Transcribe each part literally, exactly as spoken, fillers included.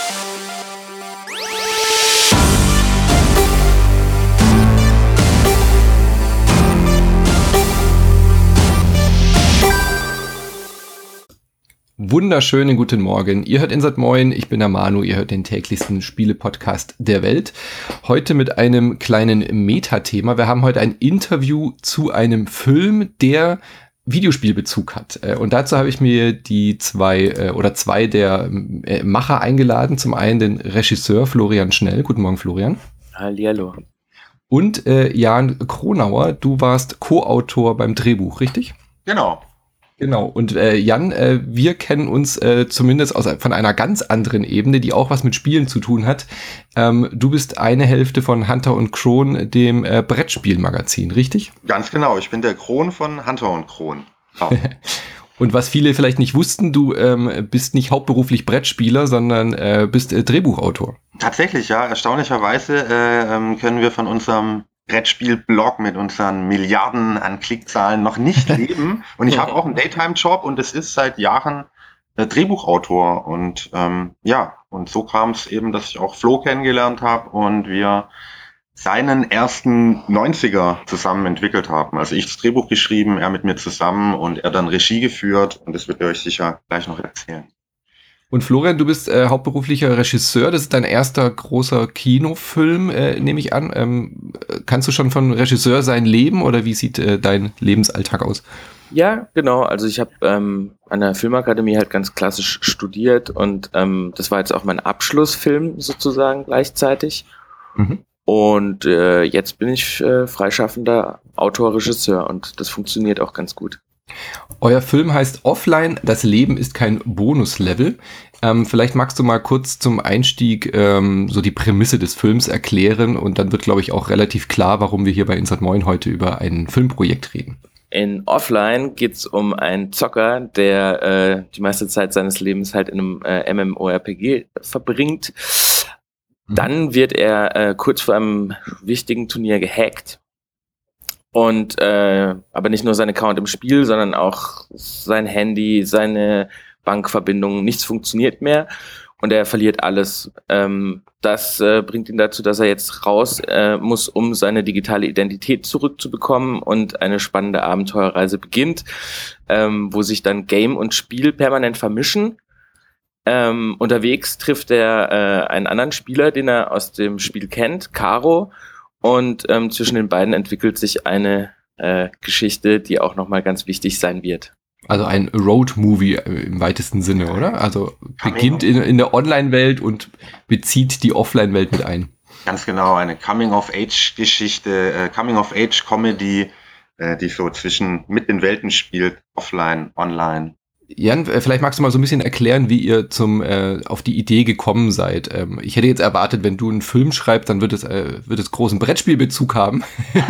Wunderschönen guten Morgen. Ihr hört Insert Moin, ich bin der Manu, ihr hört den täglichsten Spiele-Podcast der Welt. Heute mit einem kleinen Metathema. Wir haben heute ein Interview zu einem Film, der Videospielbezug hat. Und dazu habe ich mir die zwei oder zwei der Macher eingeladen. Zum einen den Regisseur Florian Schnell. Guten Morgen, Florian. Hallihallo. Und äh, Jan Kronauer, du warst Co-Autor beim Drehbuch, richtig? Genau. Genau, und äh, Jan, äh, wir kennen uns äh, zumindest aus, von einer ganz anderen Ebene, die auch was mit Spielen zu tun hat. Ähm, du bist eine Hälfte von Hunter und Kron, dem äh, Brettspielmagazin, richtig? Ganz genau, ich bin der Kron von Hunter und Kron. Oh. Und was viele vielleicht nicht wussten, du ähm, bist nicht hauptberuflich Brettspieler, sondern äh, bist äh, Drehbuchautor. Tatsächlich, ja. Erstaunlicherweise äh, können wir von unserem Brettspiel-Blog mit unseren Milliarden an Klickzahlen noch nicht leben. Und ich habe auch einen Daytime-Job und es ist seit Jahren äh, Drehbuchautor. Und ähm, ja, und so kam es eben, dass ich auch Flo kennengelernt habe und wir seinen ersten neunziger zusammen entwickelt haben. Also ich das Drehbuch geschrieben, er mit mir zusammen und er dann Regie geführt. Und das wird er euch sicher gleich noch erzählen. Und Florian, du bist äh, hauptberuflicher Regisseur. Das ist dein erster großer Kinofilm, äh, nehme ich an. Ähm, kannst du schon von Regisseur sein leben oder wie sieht äh, dein Lebensalltag aus? Ja, genau. Also ich habe ähm, an der Filmakademie halt ganz klassisch studiert und ähm, das war jetzt auch mein Abschlussfilm sozusagen gleichzeitig. Mhm. Und äh, jetzt bin ich äh, freischaffender Autor, Regisseur und das funktioniert auch ganz gut. Euer Film heißt Offline, das Leben ist kein Bonuslevel. Ähm, vielleicht magst du mal kurz zum Einstieg ähm, so die Prämisse des Films erklären und dann wird, glaube ich, auch relativ klar, warum wir hier bei Insert Moin heute über ein Filmprojekt reden. In Offline geht's um einen Zocker, der äh, die meiste Zeit seines Lebens halt in einem äh, MMORPG verbringt. Mhm. Dann wird er äh, kurz vor einem wichtigen Turnier gehackt. Und äh, aber nicht nur sein Account im Spiel, sondern auch sein Handy, seine Bankverbindungen, nichts funktioniert mehr und er verliert alles. Ähm, das äh, bringt ihn dazu, dass er jetzt raus äh, muss, um seine digitale Identität zurückzubekommen und eine spannende Abenteuerreise beginnt, ähm, wo sich dann Game und Spiel permanent vermischen. Ähm, unterwegs trifft er äh, einen anderen Spieler, den er aus dem Spiel kennt, Caro. Und ähm, zwischen den beiden entwickelt sich eine äh, Geschichte, die auch nochmal ganz wichtig sein wird. Also ein Road-Movie im weitesten Sinne, oder? Also beginnt in, in der Online-Welt und bezieht die Offline-Welt mit ein. Ganz genau, eine Coming-of-Age-Geschichte, äh, Coming-of-Age-Comedy, äh, die so zwischen mit den Welten spielt, offline, online. Jan, vielleicht magst du mal so ein bisschen erklären, wie ihr zum äh, auf die Idee gekommen seid. Ähm, ich hätte jetzt erwartet, wenn du einen Film schreibst, dann wird es äh, wird es großen Brettspielbezug haben.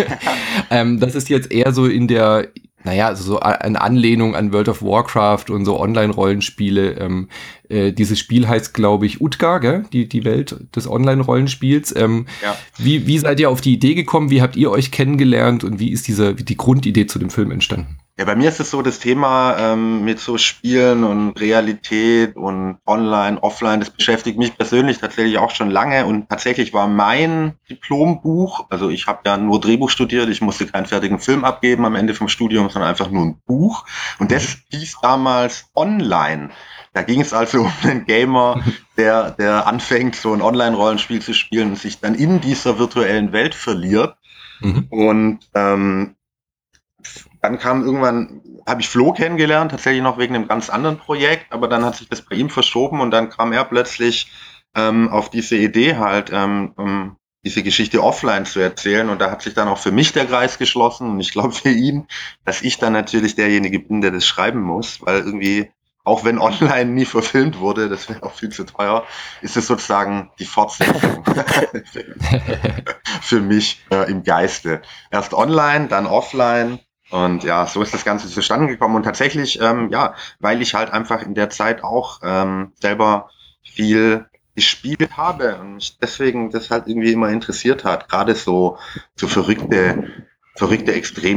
ähm, das ist jetzt eher so in der, naja, also so eine Anlehnung an World of Warcraft und so Online-Rollenspiele. Ähm, äh, dieses Spiel heißt, glaube ich, Utgard, gell? Die die Welt des Online-Rollenspiels. Ähm, ja. Wie wie seid ihr auf die Idee gekommen? Wie habt ihr euch kennengelernt und wie ist diese wie die Grundidee zu dem Film entstanden? Ja, bei mir ist es so, das Thema ähm, mit so Spielen und Realität und Online, Offline, das beschäftigt mich persönlich tatsächlich auch schon lange und tatsächlich war mein Diplombuch, also ich habe ja nur Drehbuch studiert, ich musste keinen fertigen Film abgeben am Ende vom Studium, sondern einfach nur ein Buch und das hieß damals Online. Da ging es also um einen Gamer, der, der anfängt, so ein Online-Rollenspiel zu spielen und sich dann in dieser virtuellen Welt verliert. Mhm. Und ähm, dann kam irgendwann, habe ich Flo kennengelernt, tatsächlich noch wegen einem ganz anderen Projekt, aber dann hat sich das bei ihm verschoben und dann kam er plötzlich ähm, auf diese Idee halt, ähm, um diese Geschichte offline zu erzählen und da hat sich dann auch für mich der Kreis geschlossen und ich glaube für ihn, dass ich dann natürlich derjenige bin, der das schreiben muss, weil irgendwie, auch wenn online nie verfilmt wurde, das wäre auch viel zu teuer, ist es sozusagen die Fortsetzung für mich äh, im Geiste. Erst online, dann offline. Und ja, so ist das Ganze zustande gekommen. Und tatsächlich, ähm, ja, weil ich halt einfach in der Zeit auch ähm, selber viel gespielt habe und mich deswegen das halt irgendwie immer interessiert hat. Gerade so, so verrückte, verrückte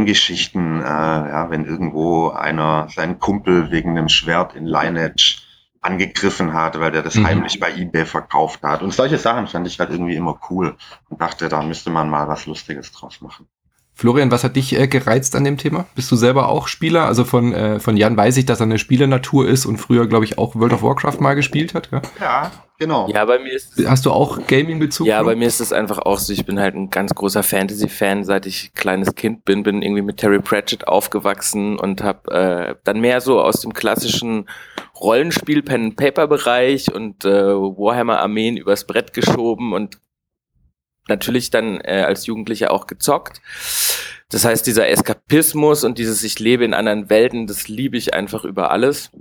Extremgeschichten, äh, ja, wenn irgendwo einer seinen Kumpel wegen einem Schwert in Lineage angegriffen hat, weil der das mhm. heimlich bei eBay verkauft hat. Und solche Sachen fand ich halt irgendwie immer cool und dachte, da müsste man mal was Lustiges draus machen. Florian, was hat dich äh, gereizt an dem Thema? Bist du selber auch Spieler? Also von, äh, von Jan weiß ich, dass er eine Spielernatur ist und früher, glaube ich, auch World of Warcraft mal gespielt hat. Ja, ja genau. Ja, bei mir ist Hast du auch Gaming-Bezug? Ja, bei mir ist es einfach auch so, ich bin halt ein ganz großer Fantasy-Fan, seit ich kleines Kind bin, bin irgendwie mit Terry Pratchett aufgewachsen und habe äh, dann mehr so aus dem klassischen Rollenspiel Pen-and-Paper-Bereich und äh, Warhammer-Armeen übers Brett geschoben und natürlich dann äh, als Jugendlicher auch gezockt. Das heißt, dieser Eskapismus und dieses Ich lebe in anderen Welten, das liebe ich einfach über alles.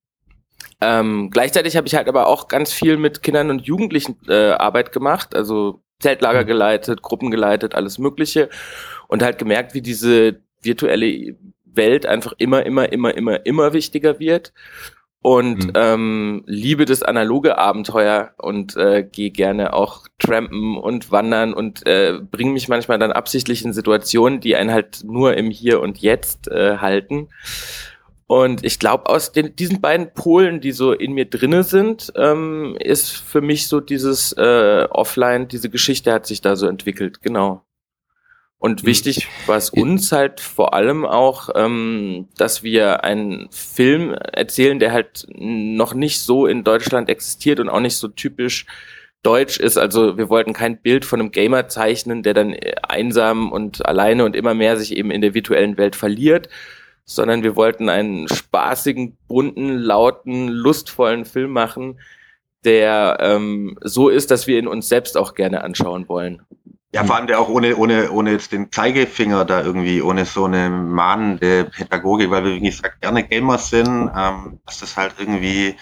Ähm, gleichzeitig habe ich halt aber auch ganz viel mit Kindern und Jugendlichen äh, Arbeit gemacht, also Zeltlager geleitet, Gruppen geleitet, alles Mögliche und halt gemerkt, wie diese virtuelle Welt einfach immer, immer, immer, immer, immer wichtiger wird. Und mhm. ähm, liebe das analoge Abenteuer und äh, gehe gerne auch trampen und wandern und äh, bringe mich manchmal dann absichtlich in Situationen, die einen halt nur im Hier und Jetzt äh, halten. Und ich glaube, aus den, diesen beiden Polen, die so in mir drinne sind, ähm, ist für mich so dieses äh, Offline, diese Geschichte hat sich da so entwickelt, genau. Und wichtig war es uns halt vor allem auch, ähm, dass wir einen Film erzählen, der halt noch nicht so in Deutschland existiert und auch nicht so typisch deutsch ist. Also wir wollten kein Bild von einem Gamer zeichnen, der dann einsam und alleine und immer mehr sich eben in der virtuellen Welt verliert, sondern wir wollten einen spaßigen, bunten, lauten, lustvollen Film machen, der ähm, so ist, dass wir ihn uns selbst auch gerne anschauen wollen. Ja, vor allem der auch ohne, ohne, ohne jetzt den Zeigefinger da irgendwie, ohne so eine mahnende Pädagogik, weil wir, wie gesagt, gerne Gamers sind, ähm, dass das halt irgendwie,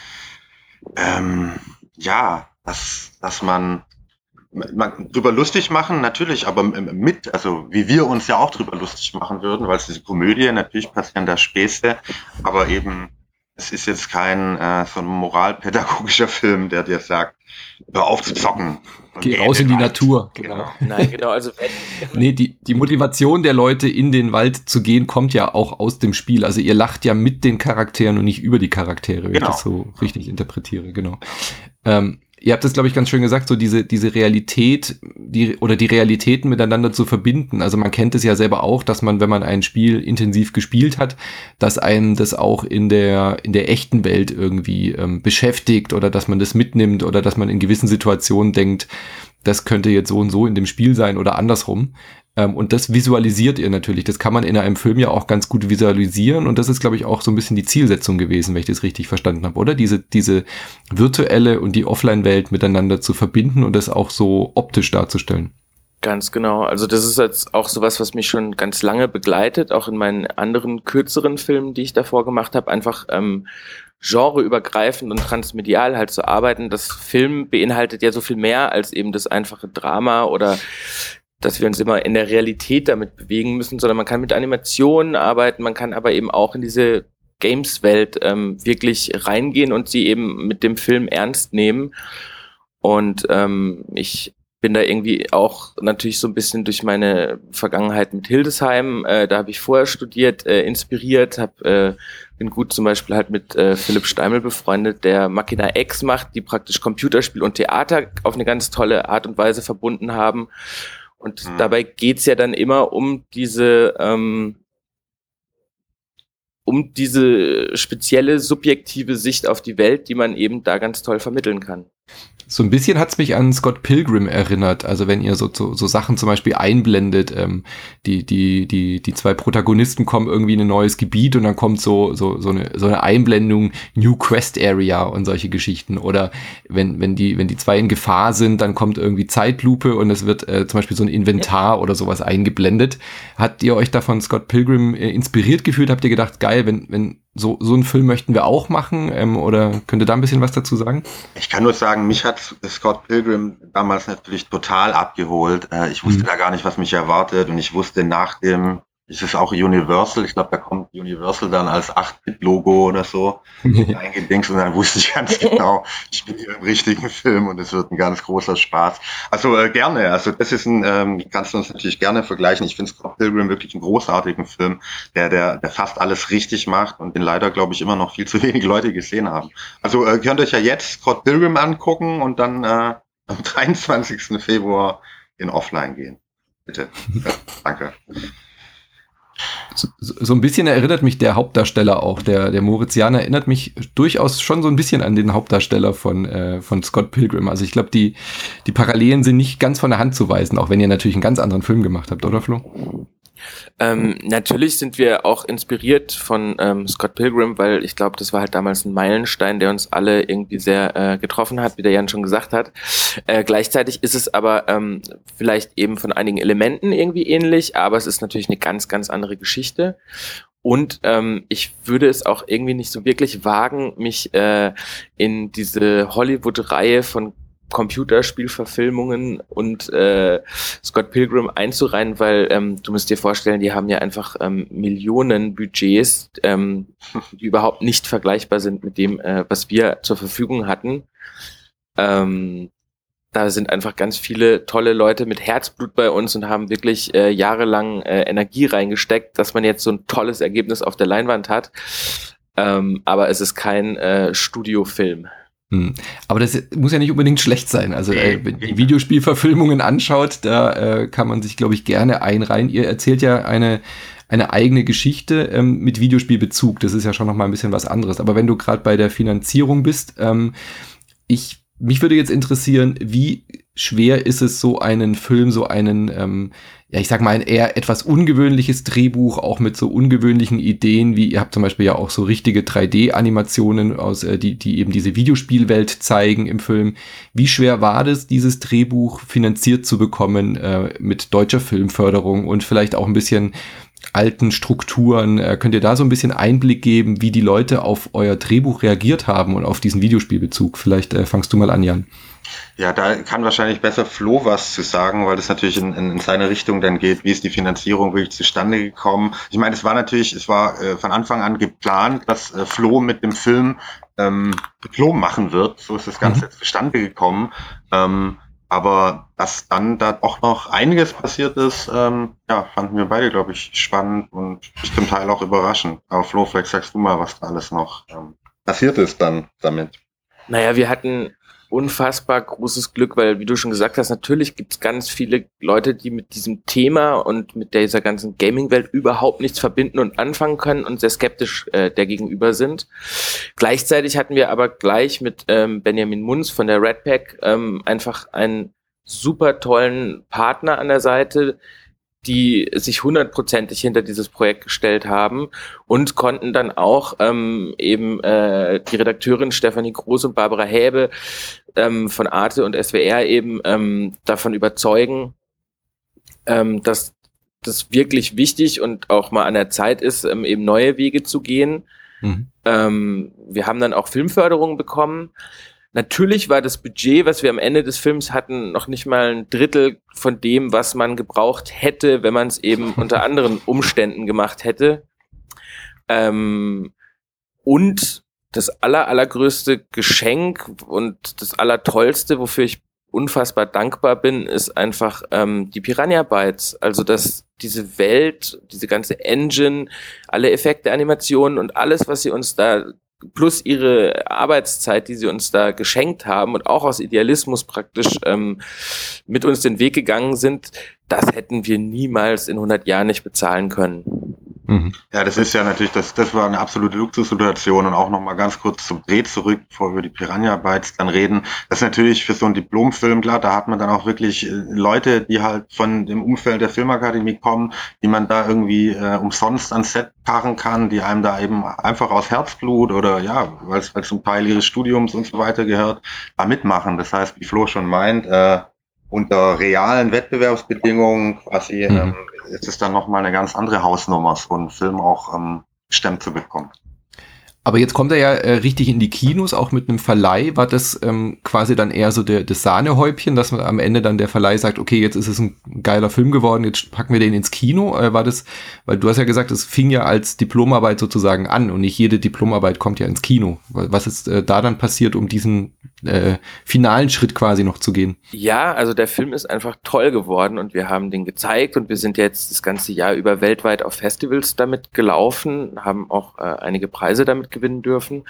ähm, ja, dass, dass man, man drüber lustig machen, natürlich, aber mit, also wie wir uns ja auch drüber lustig machen würden, weil es ist eine Komödie, natürlich passieren da Späße, aber eben, es ist jetzt kein äh, so ein moralpädagogischer Film, der dir sagt, hör auf zu zocken. Geh raus in die Wald. Natur. Genau. Nein, genau. Also nee, die, die Motivation der Leute, in den Wald zu gehen, kommt ja auch aus dem Spiel. Also ihr lacht ja mit den Charakteren und nicht über die Charaktere, wenn genau. ich das so richtig interpretiere. Genau. Ähm, ihr habt das, glaube ich, ganz schön gesagt, so diese diese Realität, die oder die Realitäten miteinander zu verbinden. Also man kennt es ja selber auch, dass man, wenn man ein Spiel intensiv gespielt hat, dass einem das auch in der in der echten Welt irgendwie ähm, beschäftigt oder dass man das mitnimmt oder dass man in gewissen Situationen denkt, das könnte jetzt so und so in dem Spiel sein oder andersrum. Ähm, und das visualisiert ihr natürlich. Das kann man in einem Film ja auch ganz gut visualisieren. Und das ist, glaube ich, auch so ein bisschen die Zielsetzung gewesen, wenn ich das richtig verstanden habe, oder? Diese, diese virtuelle und die Offline-Welt miteinander zu verbinden und das auch so optisch darzustellen. Ganz genau. Also das ist jetzt auch sowas, was mich schon ganz lange begleitet, auch in meinen anderen kürzeren Filmen, die ich davor gemacht habe, einfach ähm, genreübergreifend und transmedial halt zu arbeiten. Das Film beinhaltet ja so viel mehr als eben das einfache Drama oder dass wir uns immer in der Realität damit bewegen müssen, sondern man kann mit Animationen arbeiten, man kann aber eben auch in diese Games-Welt ähm, wirklich reingehen und sie eben mit dem Film ernst nehmen. Und ähm, ich bin da irgendwie auch natürlich so ein bisschen durch meine Vergangenheit mit Hildesheim, äh, da habe ich vorher studiert, äh, inspiriert, hab, äh, bin gut zum Beispiel halt mit äh, Philipp Steimel befreundet, der Machina X macht, die praktisch Computerspiel und Theater auf eine ganz tolle Art und Weise verbunden haben. Und mhm. dabei geht's ja dann immer um diese ähm, um diese spezielle subjektive Sicht auf die Welt, die man eben da ganz toll vermitteln kann. So ein bisschen hat's mich an Scott Pilgrim erinnert. Also wenn ihr so, so, so Sachen zum Beispiel einblendet, ähm, die, die, die, die zwei Protagonisten kommen irgendwie in ein neues Gebiet und dann kommt so, so, so eine, so eine Einblendung New Quest Area und solche Geschichten. Oder wenn, wenn die, wenn die zwei in Gefahr sind, dann kommt irgendwie Zeitlupe und es wird äh, zum Beispiel so ein Inventar oder sowas eingeblendet. Habt ihr euch davon Scott Pilgrim äh, inspiriert gefühlt? Habt ihr gedacht, geil, wenn, wenn, So, so einen Film möchten wir auch machen, ähm, oder könnt ihr da ein bisschen was dazu sagen? Ich kann nur sagen, mich hat Scott Pilgrim damals natürlich total abgeholt. Äh, ich wusste mhm. da gar nicht, was mich erwartet und ich wusste nach dem, ist es auch Universal. Ich glaube, da kommt Universal dann als acht-Bit-Logo oder so eingedingst und dann wusste ich ganz genau, ich bin hier im richtigen Film und es wird ein ganz großer Spaß. Also äh, gerne, also das ist ein, ähm, kannst du uns natürlich gerne vergleichen. Ich finde Scott Pilgrim wirklich einen großartigen Film, der, der, der fast alles richtig macht und den leider, glaube ich, immer noch viel zu wenig Leute gesehen haben. Also äh, könnt ihr euch ja jetzt Scott Pilgrim angucken und dann äh, am dreiundzwanzigsten Februar in Offline gehen. Bitte. Ja, danke. So, so ein bisschen erinnert mich der Hauptdarsteller auch, der, der Mauritianer erinnert mich durchaus schon so ein bisschen an den Hauptdarsteller von, äh, von Scott Pilgrim. Also ich glaube, die, die Parallelen sind nicht ganz von der Hand zu weisen, auch wenn ihr natürlich einen ganz anderen Film gemacht habt, oder Flo? Ähm, natürlich sind wir auch inspiriert von ähm, Scott Pilgrim, weil ich glaube, das war halt damals ein Meilenstein, der uns alle irgendwie sehr äh, getroffen hat, wie der Jan schon gesagt hat. Äh, gleichzeitig ist es aber ähm, vielleicht eben von einigen Elementen irgendwie ähnlich, aber es ist natürlich eine ganz, ganz andere Geschichte. Und ähm, ich würde es auch irgendwie nicht so wirklich wagen, mich äh, in diese Hollywood-Reihe von Computerspielverfilmungen und äh, Scott Pilgrim einzureihen, weil ähm, du musst dir vorstellen, die haben ja einfach ähm, Millionen Budgets, ähm, die überhaupt nicht vergleichbar sind mit dem, äh, was wir zur Verfügung hatten. Ähm, da sind einfach ganz viele tolle Leute mit Herzblut bei uns und haben wirklich äh, jahrelang äh, Energie reingesteckt, dass man jetzt so ein tolles Ergebnis auf der Leinwand hat. Ähm, aber es ist kein äh, Studiofilm. Hm. Aber das muss ja nicht unbedingt schlecht sein. Also äh, wenn die Videospielverfilmungen anschaut, da äh, kann man sich, glaube ich, gerne einreihen. Ihr erzählt ja eine eine eigene Geschichte ähm, mit Videospielbezug. Das ist ja schon noch mal ein bisschen was anderes. Aber wenn du gerade bei der Finanzierung bist, ähm, ich mich würde jetzt interessieren, wie schwer ist es, so einen Film, so einen, ähm, ja, ich sag mal, ein eher etwas ungewöhnliches Drehbuch, auch mit so ungewöhnlichen Ideen, wie ihr habt zum Beispiel ja auch so richtige drei D-Animationen aus, äh, die, die eben diese Videospielwelt zeigen im Film. Wie schwer war das, dieses Drehbuch finanziert zu bekommen, äh, mit deutscher Filmförderung und vielleicht auch ein bisschen alten Strukturen? Äh, könnt ihr da so ein bisschen Einblick geben, wie die Leute auf euer Drehbuch reagiert haben und auf diesen Videospielbezug? Vielleicht äh, fangst du mal an, Jan. Ja, da kann wahrscheinlich besser Flo was zu sagen, weil das natürlich in, in, in seine Richtung dann geht. Wie ist die Finanzierung wirklich zustande gekommen? Ich meine, es war natürlich, es war äh, von Anfang an geplant, dass äh, Flo mit dem Film ähm, Diplom machen wird. So ist das Ganze mhm. jetzt zustande gekommen. Ähm, aber dass dann da auch noch einiges passiert ist, ähm, ja, fanden wir beide, glaube ich, spannend und zum Teil auch überraschend. Aber Flo, vielleicht sagst du mal, was da alles noch ähm, passiert ist dann damit. Naja, wir hatten unfassbar großes Glück, weil, wie du schon gesagt hast, natürlich gibt es ganz viele Leute, die mit diesem Thema und mit dieser ganzen Gaming-Welt überhaupt nichts verbinden und anfangen können und sehr skeptisch äh, der gegenüber sind. Gleichzeitig hatten wir aber gleich mit ähm, Benjamin Munz von der Red Pack ähm, einfach einen super tollen Partner an der Seite, die sich hundertprozentig hinter dieses Projekt gestellt haben und konnten dann auch ähm, eben äh, die Redakteurin Stefanie Groß und Barbara Häbe ähm, von Arte und S W R eben ähm, davon überzeugen, ähm, dass das wirklich wichtig und auch mal an der Zeit ist, ähm, eben neue Wege zu gehen. Mhm. Ähm, wir haben dann auch Filmförderung bekommen. Natürlich war das Budget, was wir am Ende des Films hatten, noch nicht mal ein Drittel von dem, was man gebraucht hätte, wenn man es eben unter anderen Umständen gemacht hätte. Ähm, und das aller, allergrößte Geschenk und das Allertollste, wofür ich unfassbar dankbar bin, ist einfach ähm, die Piranha Bytes. Also, dass diese Welt, diese ganze Engine, alle Effekte, Animationen und alles, was sie uns da plus ihre Arbeitszeit, die sie uns da geschenkt haben und auch aus Idealismus praktisch ähm, mit uns den Weg gegangen sind, das hätten wir niemals in hundert Jahren nicht bezahlen können. Mhm. Ja, das ist ja natürlich, das, das war eine absolute Luxussituation und auch nochmal ganz kurz zum Dreh zurück, bevor wir über die Piranha Bytes dann reden. Das ist natürlich für so einen Diplomfilm, klar, da hat man dann auch wirklich Leute, die halt von dem Umfeld der Filmakademie kommen, die man da irgendwie äh, umsonst ans Set paaren kann, die einem da eben einfach aus Herzblut oder ja, weil es zum Teil ihres Studiums und so weiter gehört, da mitmachen. Das heißt, wie Flo schon meint, äh, unter realen Wettbewerbsbedingungen quasi mhm. ähm, ist es dann nochmal eine ganz andere Hausnummer, so einen Film auch ähm, gestemmt zu bekommen. Aber jetzt kommt er ja äh, richtig in die Kinos, auch mit einem Verleih. War das ähm, quasi dann eher so der, das Sahnehäubchen, dass man am Ende dann der Verleih sagt, okay, jetzt ist es ein geiler Film geworden, jetzt packen wir den ins Kino? Äh, war das, weil du hast ja gesagt, es fing ja als Diplomarbeit sozusagen an und nicht jede Diplomarbeit kommt ja ins Kino. Was ist äh, da dann passiert, um diesen äh, finalen Schritt quasi noch zu gehen? Ja, also der Film ist einfach toll geworden und wir haben den gezeigt und wir sind jetzt das ganze Jahr über weltweit auf Festivals damit gelaufen, haben auch äh, einige Preise damit gewinnen dürfen.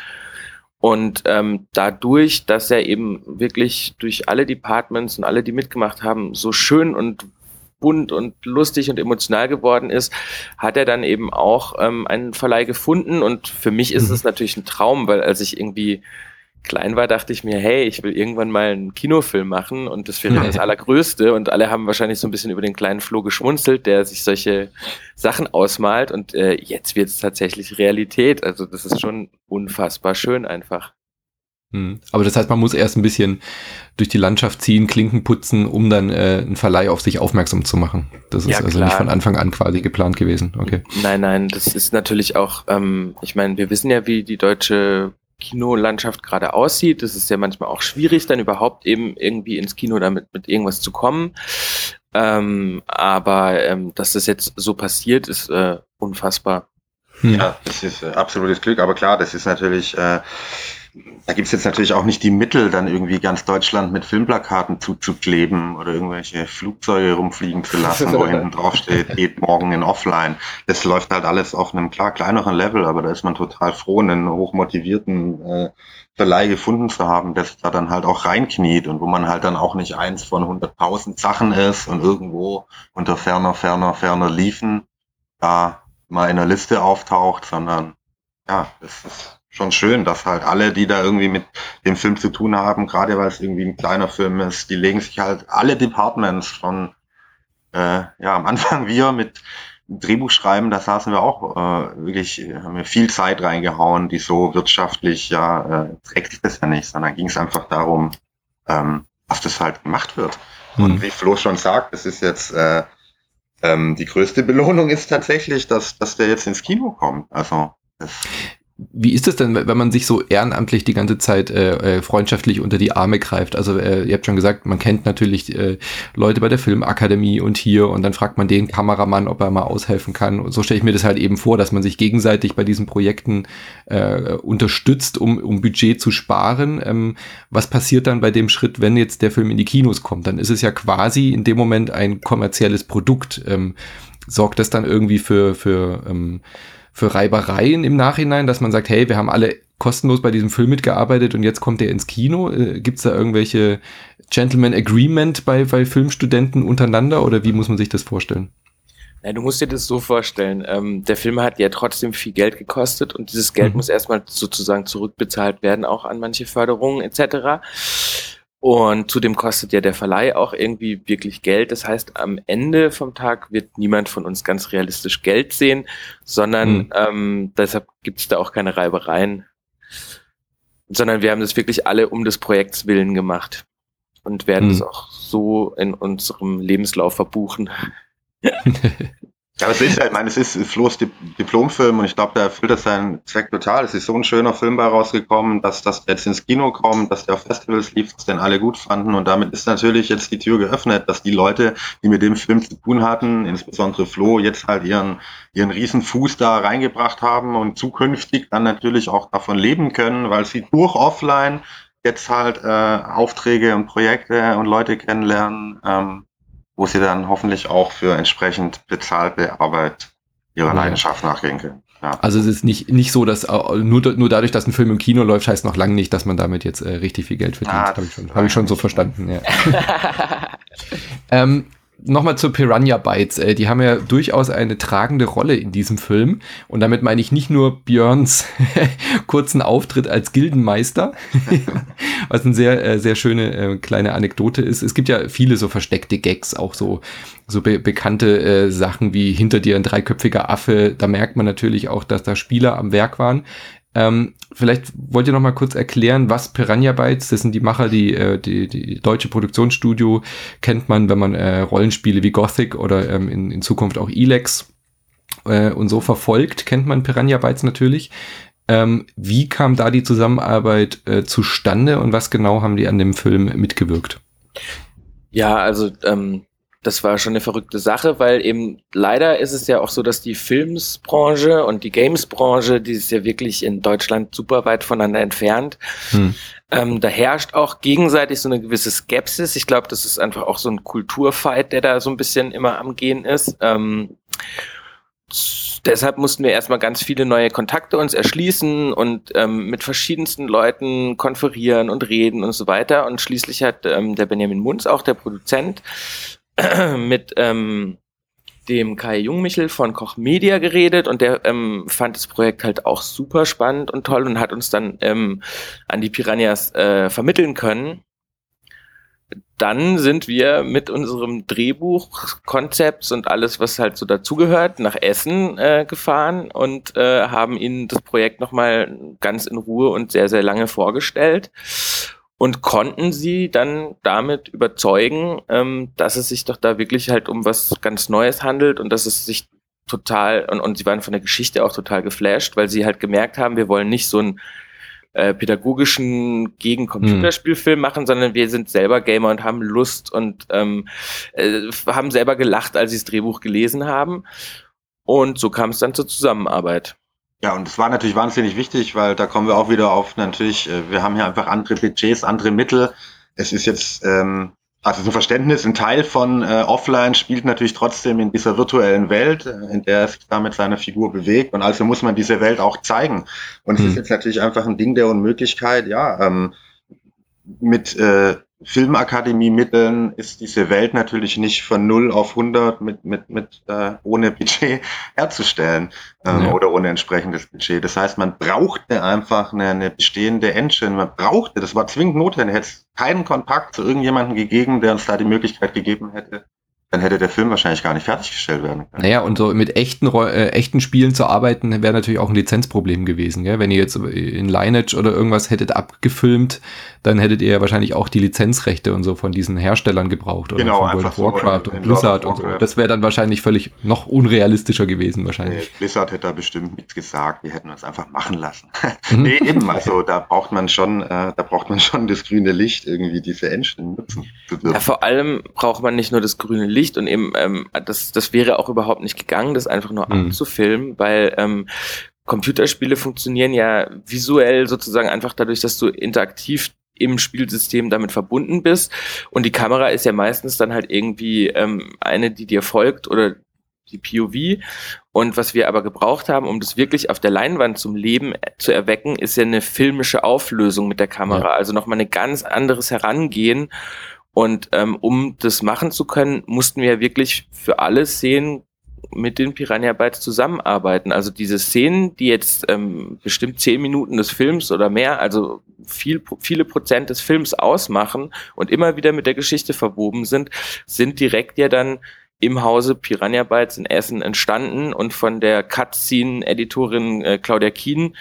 Und ähm, dadurch, dass er eben wirklich durch alle Departments und alle, die mitgemacht haben, so schön und bunt und lustig und emotional geworden ist, hat er dann eben auch ähm, einen Verleih gefunden. Und für mich ist mhm. es natürlich ein Traum, weil als ich irgendwie klein war, dachte ich mir, hey, ich will irgendwann mal einen Kinofilm machen und das wäre das Allergrößte und alle haben wahrscheinlich so ein bisschen über den kleinen Flo geschmunzelt, der sich solche Sachen ausmalt und äh, jetzt wird es tatsächlich Realität. Also das ist schon unfassbar schön einfach. Hm. Aber das heißt, man muss erst ein bisschen durch die Landschaft ziehen, Klinken putzen, um dann äh, einen Verleih auf sich aufmerksam zu machen. Das ist ja, also nicht von Anfang an quasi geplant gewesen. Okay. Nein, nein, das ist natürlich auch, ähm, ich meine, wir wissen ja, wie die deutsche Kinolandschaft gerade aussieht. Das ist ja manchmal auch schwierig, dann überhaupt eben irgendwie ins Kino damit mit irgendwas zu kommen. Ähm, aber ähm, dass das jetzt so passiert, ist äh, unfassbar. Ja, das ist äh, absolutes Glück. Aber klar, das ist natürlich, äh, da gibt es jetzt natürlich auch nicht die Mittel, dann irgendwie ganz Deutschland mit Filmplakaten zuzukleben oder irgendwelche Flugzeuge rumfliegen zu lassen, wo hinten drauf steht, geht morgen in Offline. Das läuft halt alles auf einem klar kleineren Level, aber da ist man total froh, einen hochmotivierten äh, Verleih gefunden zu haben, der sich da dann halt auch reinkniet und wo man halt dann auch nicht eins von hunderttausend Sachen ist und irgendwo unter ferner, ferner, ferner liefen da mal in der Liste auftaucht, sondern ja, das ist schon schön, dass halt alle, die da irgendwie mit dem Film zu tun haben, gerade weil es irgendwie ein kleiner Film ist, die legen sich halt alle Departments von, äh, ja, am Anfang wir mit Drehbuch schreiben, da saßen wir auch äh, wirklich, haben wir viel Zeit reingehauen, die so wirtschaftlich, ja, äh, trägt sich das ja nicht, sondern ging es einfach darum, ähm, dass das halt gemacht wird. Mhm. Und wie Flo schon sagt, das ist jetzt, äh, ähm, die größte Belohnung ist tatsächlich, dass, dass der jetzt ins Kino kommt, also, das Wie ist es denn, wenn man sich so ehrenamtlich die ganze Zeit äh, freundschaftlich unter die Arme greift? Also äh, ihr habt schon gesagt, man kennt natürlich äh, Leute bei der Filmakademie und hier und dann fragt man den Kameramann, ob er mal aushelfen kann. Und so stelle ich mir das halt eben vor, dass man sich gegenseitig bei diesen Projekten äh, unterstützt, um, um Budget zu sparen. Ähm, was passiert dann bei dem Schritt, wenn jetzt der Film in die Kinos kommt? Dann ist es ja quasi in dem Moment ein kommerzielles Produkt. Ähm, sorgt das dann irgendwie für für ähm, für Reibereien im Nachhinein, dass man sagt, hey, wir haben alle kostenlos bei diesem Film mitgearbeitet und jetzt kommt der ins Kino. Äh, Gibt es da irgendwelche Gentleman Agreement bei, bei Filmstudenten untereinander oder wie muss man sich das vorstellen? Ja, du musst dir das so vorstellen, ähm, der Film hat ja trotzdem viel Geld gekostet und dieses Geld mhm. muss erstmal sozusagen zurückbezahlt werden, auch an manche Förderungen et cetera. Und zudem kostet ja der Verleih auch irgendwie wirklich Geld. Das heißt, am Ende vom Tag wird niemand von uns ganz realistisch Geld sehen, sondern mhm. ähm, deshalb gibt es da auch keine Reibereien. Sondern wir haben das wirklich alle um des Projekts willen gemacht und werden es mhm. auch so in unserem Lebenslauf verbuchen. Ja, aber es ist ja, ich meine, es ist Flo's Di- Diplomfilm und ich glaube, der erfüllt das seinen Zweck total. Es ist so ein schöner Film bei rausgekommen, dass das jetzt ins Kino kommt, dass der auf Festivals lief, dass den alle gut fanden und damit ist natürlich jetzt die Tür geöffnet, dass die Leute, die mit dem Film zu tun hatten, insbesondere Flo, jetzt halt ihren, ihren riesen Fuß da reingebracht haben und zukünftig dann natürlich auch davon leben können, weil sie durch Offline jetzt halt äh, Aufträge und Projekte und Leute kennenlernen, ähm, wo sie dann hoffentlich auch für entsprechend bezahlte Arbeit ihrer ja. Leidenschaft nachgehen können. Ja. Also es ist nicht nicht so, dass nur, nur dadurch, dass ein Film im Kino läuft, heißt noch lange nicht, dass man damit jetzt äh, richtig viel Geld verdient. Ah, Habe ich, schon, hab ich schon so verstanden. Ja. ähm, Nochmal zu Piranha Bytes. Äh, die haben ja durchaus eine tragende Rolle in diesem Film. Und damit meine ich nicht nur Björns kurzen Auftritt als Gildenmeister, was eine sehr, äh, sehr schöne äh, kleine Anekdote ist. Es gibt ja viele so versteckte Gags, auch so, so be- bekannte äh, Sachen wie hinter dir ein dreiköpfiger Affe. Da merkt man natürlich auch, dass da Spieler am Werk waren. Ähm, vielleicht wollt ihr noch mal kurz erklären, was Piranha Bytes, das sind die Macher, die, äh, die, die deutsche Produktionsstudio kennt man, wenn man äh, Rollenspiele wie Gothic oder ähm, in, in Zukunft auch Elex äh, und so verfolgt, kennt man Piranha Bytes natürlich. Ähm, wie kam da die Zusammenarbeit äh, zustande und was genau haben die an dem Film mitgewirkt? Ja, also ähm, das war schon eine verrückte Sache, weil eben leider ist es ja auch so, dass die Filmsbranche und die Gamesbranche, die ist ja wirklich in Deutschland super weit voneinander entfernt. Hm. Ähm, da herrscht auch gegenseitig so eine gewisse Skepsis. Ich glaube, das ist einfach auch so ein Kulturfight, der da so ein bisschen immer am Gehen ist. Ähm, Deshalb mussten wir erstmal ganz viele neue Kontakte uns erschließen und ähm, mit verschiedensten Leuten konferieren und reden und so weiter. Und schließlich hat ähm, der Benjamin Munz, auch der Produzent, äh, mit ähm, dem Kai Jungmichel von Koch Media geredet und der ähm, fand das Projekt halt auch super spannend und toll und hat uns dann ähm, an die Piranhas äh, vermitteln können. Dann sind wir mit unserem Drehbuch, Konzepts und alles, was halt so dazugehört, nach Essen äh, gefahren und äh, haben ihnen das Projekt nochmal ganz in Ruhe und sehr, sehr lange vorgestellt und konnten sie dann damit überzeugen, ähm, dass es sich doch da wirklich halt um was ganz Neues handelt und dass es sich total, und, und sie waren von der Geschichte auch total geflasht, weil sie halt gemerkt haben, wir wollen nicht so ein Äh, pädagogischen Gegen-Computerspielfilm machen, sondern wir sind selber Gamer und haben Lust und ähm, äh, haben selber gelacht, als sie das Drehbuch gelesen haben. Und so kam es dann zur Zusammenarbeit. Ja, und es war natürlich wahnsinnig wichtig, weil da kommen wir auch wieder auf natürlich, äh, wir haben hier einfach andere Budgets, andere Mittel. Es ist jetzt, ähm, also ein Verständnis, ein Teil von äh, Offline spielt natürlich trotzdem in dieser virtuellen Welt, äh, in der er sich da mit seiner Figur bewegt. Und also muss man diese Welt auch zeigen. Und es hm. ist jetzt natürlich einfach ein Ding der Unmöglichkeit, ja, ähm, mit äh, Filmakademie-Mitteln ist diese Welt natürlich nicht von null auf hundert mit mit mit äh, ohne Budget herzustellen ähm, ja. oder ohne entsprechendes Budget. Das heißt, man brauchte einfach eine, eine bestehende Engine. Man brauchte, das war zwingend notwendig. Hätte es keinen Kontakt zu irgendjemandem gegeben, der uns da die Möglichkeit gegeben hätte, dann hätte der Film wahrscheinlich gar nicht fertiggestellt werden können. Naja, und so mit echten äh, echten Spielen zu arbeiten, wäre natürlich auch ein Lizenzproblem gewesen. Gell? Wenn ihr jetzt in Lineage oder irgendwas hättet abgefilmt, dann hättet ihr ja wahrscheinlich auch die Lizenzrechte und so von diesen Herstellern gebraucht. Oder genau, von World of Warcraft so und Blizzard und so. Das wäre dann wahrscheinlich völlig noch unrealistischer gewesen wahrscheinlich. Nee, Blizzard hätte da bestimmt nichts gesagt, wir hätten uns einfach machen lassen. Mhm. Nee, eben, also da braucht man schon, äh, da braucht man schon das grüne Licht, irgendwie diese Engine nutzen zu dürfen. Ja, vor allem braucht man nicht nur das grüne Licht, und eben, ähm, das, das wäre auch überhaupt nicht gegangen, das einfach nur mhm. abzufilmen, weil ähm, Computerspiele funktionieren ja visuell sozusagen einfach dadurch, dass du interaktiv im Spielsystem damit verbunden bist, und die Kamera ist ja meistens dann halt irgendwie ähm, eine, die dir folgt, oder die P O V. Und was wir aber gebraucht haben, um das wirklich auf der Leinwand zum Leben zu erwecken, ist ja eine filmische Auflösung mit der Kamera, ja. Also nochmal ein ganz anderes Herangehen. Und ähm, um das machen zu können, mussten wir wirklich für alle Szenen mit den Piranha Bytes zusammenarbeiten. Also diese Szenen, die jetzt ähm, bestimmt zehn Minuten des Films oder mehr, also viel, viele Prozent des Films ausmachen und immer wieder mit der Geschichte verwoben sind, sind direkt ja dann im Hause Piranha Bytes in Essen entstanden und von der Cutscene-Editorin äh, Claudia Kien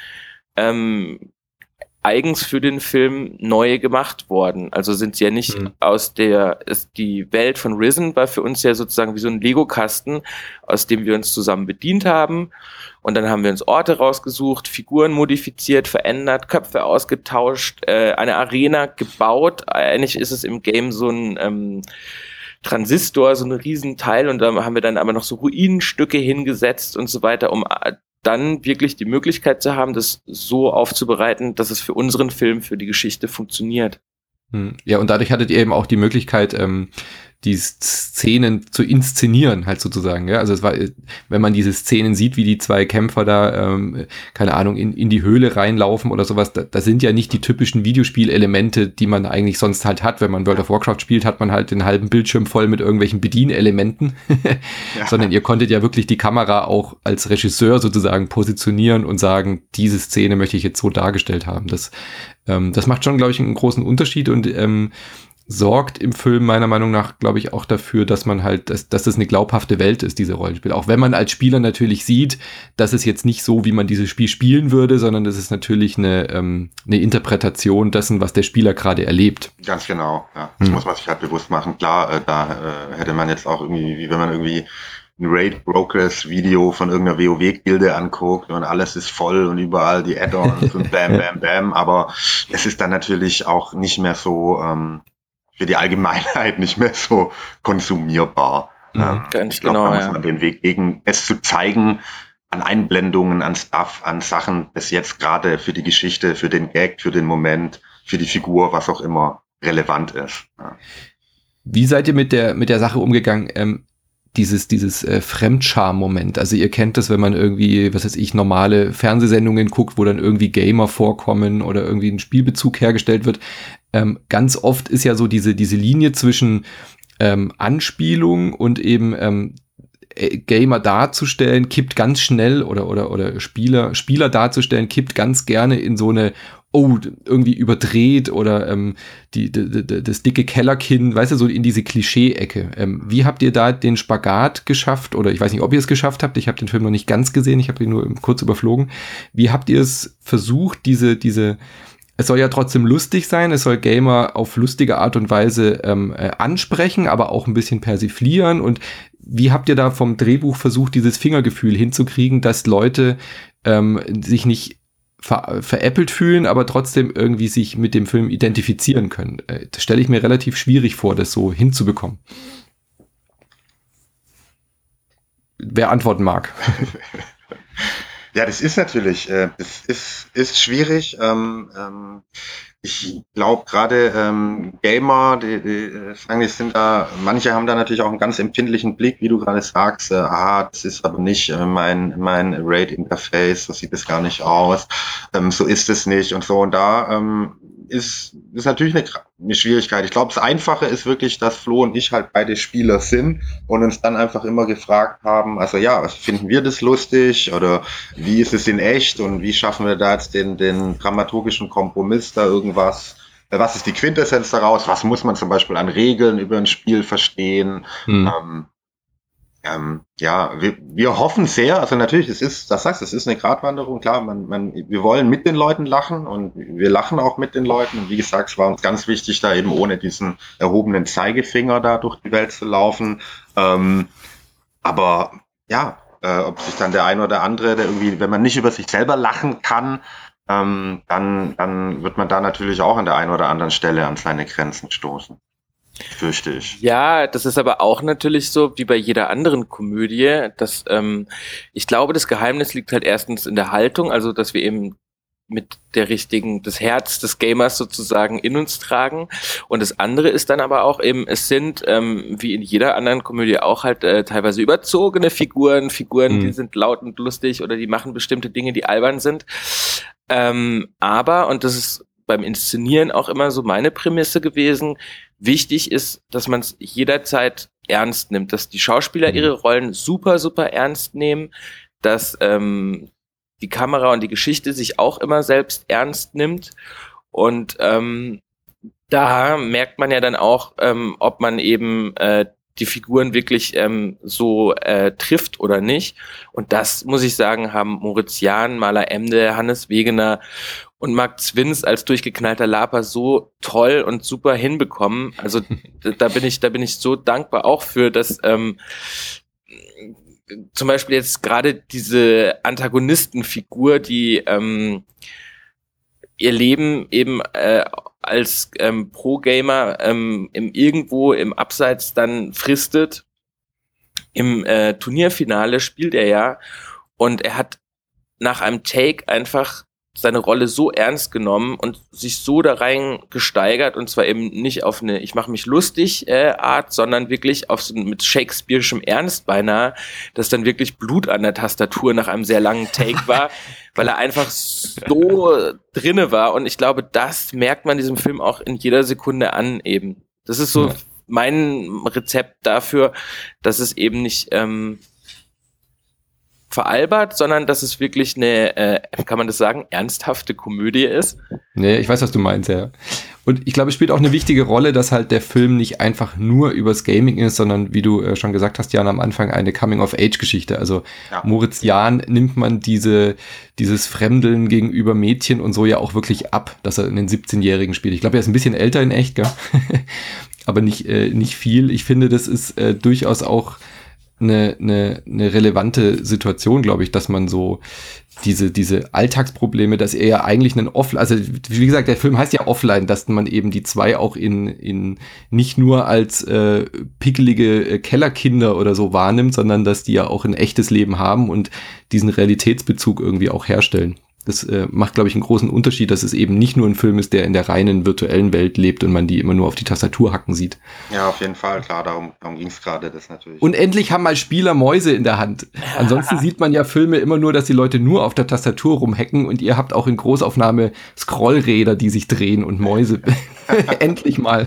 ähm, eigens für den Film neue gemacht worden. Also sind sie ja nicht mhm. aus der, ist die Welt von Risen war für uns ja sozusagen wie so ein Lego-Kasten, aus dem wir uns zusammen bedient haben. Und dann haben wir uns Orte rausgesucht, Figuren modifiziert, verändert, Köpfe ausgetauscht, äh, eine Arena gebaut. Eigentlich ist es im Game so ein ähm, Transistor, so ein Riesenteil, und da haben wir dann aber noch so Ruinenstücke hingesetzt und so weiter, um dann wirklich die Möglichkeit zu haben, das so aufzubereiten, dass es für unseren Film, für die Geschichte funktioniert. Ja, und dadurch hattet ihr eben auch die Möglichkeit, ähm, die Szenen zu inszenieren, halt sozusagen. Ja? Also es war, wenn man diese Szenen sieht, wie die zwei Kämpfer da, ähm, keine Ahnung, in, in die Höhle reinlaufen oder sowas, da, da sind ja nicht die typischen Videospielelemente, die man eigentlich sonst halt hat. Wenn man World of Warcraft spielt, hat man halt den halben Bildschirm voll mit irgendwelchen Bedienelementen, ja. Sondern ihr konntet ja wirklich die Kamera auch als Regisseur sozusagen positionieren und sagen, diese Szene möchte ich jetzt so dargestellt haben. Das, ähm, das macht schon, glaube ich, einen großen Unterschied und ähm, sorgt im Film meiner Meinung nach, glaube ich, auch dafür, dass man halt, dass, dass das eine glaubhafte Welt ist, diese Rollenspiele. Auch wenn man als Spieler natürlich sieht, dass es jetzt nicht so, wie man dieses Spiel spielen würde, sondern das ist natürlich eine, ähm, eine Interpretation dessen, was der Spieler gerade erlebt. Ganz genau, ja. Das hm. muss man sich halt bewusst machen. Klar, äh, da äh, hätte man jetzt auch irgendwie, wie wenn man irgendwie ein Raid Brokers Video von irgendeiner WoW-Gilde anguckt und alles ist voll und überall die Add-ons und bam, bam, bam, aber es ist dann natürlich auch nicht mehr so ähm, für die Allgemeinheit nicht mehr so konsumierbar. Mhm, ähm, ganz ich glaube, genau, da muss ja. man den Weg gehen, es zu zeigen, an Einblendungen, an Stuff, an Sachen, das jetzt gerade für die Geschichte, für den Gag, für den Moment, für die Figur, was auch immer relevant ist. Ja. Wie seid ihr mit der mit der Sache umgegangen? Ähm, dieses dieses äh, Fremdscham-Moment. Also ihr kennt das, wenn man irgendwie, was weiß ich, normale Fernsehsendungen guckt, wo dann irgendwie Gamer vorkommen oder irgendwie ein Spielbezug hergestellt wird. Ähm, ganz oft ist ja so diese diese Linie zwischen ähm, Anspielung und eben ähm, Gamer darzustellen, kippt ganz schnell oder oder oder Spieler Spieler darzustellen, kippt ganz gerne in so eine oh, irgendwie überdreht oder ähm, die, die, die, das dicke Kellerkinn, weißt du, so in diese Klischee-Ecke. Ähm, wie habt ihr da den Spagat geschafft? Oder ich weiß nicht, ob ihr es geschafft habt. Ich habe den Film noch nicht ganz gesehen. Ich habe ihn nur kurz überflogen. Wie habt ihr es versucht, diese, diese, es soll ja trotzdem lustig sein, es soll Gamer auf lustige Art und Weise ähm, äh, ansprechen, aber auch ein bisschen persiflieren. Und wie habt ihr da vom Drehbuch versucht, dieses Fingergefühl hinzukriegen, dass Leute ähm, sich nicht ver- veräppelt fühlen, aber trotzdem irgendwie sich mit dem Film identifizieren können? Äh, das stelle ich mir relativ schwierig vor, das so hinzubekommen. Wer antworten mag. Ja, das ist natürlich, äh, das ist, ist schwierig. Ähm, ähm, ich glaube gerade ähm, Gamer, die, die sagen, die sind da, manche haben da natürlich auch einen ganz empfindlichen Blick, wie du gerade sagst, äh, ah, das ist aber nicht äh, mein mein Raid-Interface, so sieht es gar nicht aus, ähm, so ist es nicht und so. Und da ähm, ist ist natürlich eine, eine Schwierigkeit. Ich glaube, das Einfache ist wirklich, dass Flo und ich halt beide Spieler sind und uns dann einfach immer gefragt haben, also ja, was finden wir das lustig oder wie ist es in echt und wie schaffen wir da jetzt den, den dramaturgischen Kompromiss da irgendwas, äh, was ist die Quintessenz daraus, was muss man zum Beispiel an Regeln über ein Spiel verstehen, Hm. ähm, ähm, ja, wir, wir hoffen sehr, also natürlich, es ist, das heißt, es ist eine Gratwanderung, klar, man, man, wir wollen mit den Leuten lachen und wir lachen auch mit den Leuten und wie gesagt, es war uns ganz wichtig, da eben ohne diesen erhobenen Zeigefinger da durch die Welt zu laufen, ähm, aber ja, äh, ob sich dann der eine oder andere, der irgendwie, wenn man nicht über sich selber lachen kann, ähm, dann, dann wird man da natürlich auch an der einen oder anderen Stelle an seine Grenzen stoßen. Fürchte ich. Ja, das ist aber auch natürlich so wie bei jeder anderen Komödie, dass ähm, ich glaube, das Geheimnis liegt halt erstens in der Haltung, also dass wir eben mit der richtigen, das Herz des Gamers sozusagen in uns tragen. Und das andere ist dann aber auch eben, es sind, ähm, wie in jeder anderen Komödie auch halt äh, teilweise überzogene Figuren, Figuren, mhm. die sind laut und lustig oder die machen bestimmte Dinge, die albern sind. Ähm, aber, und das ist beim Inszenieren auch immer so meine Prämisse gewesen, wichtig ist, dass man es jederzeit ernst nimmt, dass die Schauspieler ihre Rollen super, super ernst nehmen, dass ähm, die Kamera und die Geschichte sich auch immer selbst ernst nimmt. Und ähm, da merkt man ja dann auch, ähm, ob man eben äh, die Figuren wirklich ähm, so äh, trifft oder nicht. Und das, muss ich sagen, haben Moritz Jahn, Maler Emde, Hannes Wegener und Marc Zwins als durchgeknallter Laper so toll und super hinbekommen. Also da bin ich, da bin ich so dankbar auch für, dass ähm, zum Beispiel jetzt gerade diese Antagonistenfigur, die ähm, ihr Leben eben äh, als ähm, Pro-Gamer ähm, im irgendwo im Abseits dann fristet. Im äh, Turnierfinale spielt er ja und er hat nach einem Take einfach seine Rolle so ernst genommen und sich so da rein gesteigert, und zwar eben nicht auf eine ich mache mich lustig äh, Art, sondern wirklich auf so mit Shakespeare'schem Ernst beinahe, dass dann wirklich Blut an der Tastatur nach einem sehr langen Take war, weil er einfach so drinne war, und ich glaube, das merkt man diesem Film auch in jeder Sekunde an eben. Das ist so ja. mein Rezept dafür, dass es eben nicht ähm, veralbert, sondern dass es wirklich eine, äh, kann man das sagen, ernsthafte Komödie ist. Nee, ich weiß, was du meinst, ja. Und ich glaube, es spielt auch eine wichtige Rolle, dass halt der Film nicht einfach nur übers Gaming ist, sondern, wie du äh, schon gesagt hast, Jan, am Anfang eine Coming-of-Age-Geschichte. Also ja. Moritz Jahn nimmt man diese, dieses Fremdeln gegenüber Mädchen und so ja auch wirklich ab, dass er einen siebzehnjährigen spielt. Ich glaube, er ist ein bisschen älter in echt, gell? Aber nicht, äh, nicht viel. Ich finde, das ist äh, durchaus auch eine, eine, eine relevante Situation, glaube ich, dass man so diese, diese Alltagsprobleme, dass er ja eigentlich einen Offline, also wie gesagt, der Film heißt ja Offline, dass man eben die zwei auch in, in nicht nur als äh, pickelige äh, Kellerkinder oder so wahrnimmt, sondern dass die ja auch ein echtes Leben haben und diesen Realitätsbezug irgendwie auch herstellen. Das äh, macht, glaube ich, einen großen Unterschied, dass es eben nicht nur ein Film ist, der in der reinen virtuellen Welt lebt und man die immer nur auf die Tastatur hacken sieht. Ja, auf jeden Fall, klar, darum, darum ging es gerade, das natürlich. Und endlich haben mal Spieler Mäuse in der Hand. Ansonsten sieht man ja Filme immer nur, dass die Leute nur auf der Tastatur rumhacken und ihr habt auch in Großaufnahme Scrollräder, die sich drehen und Mäuse. Endlich mal.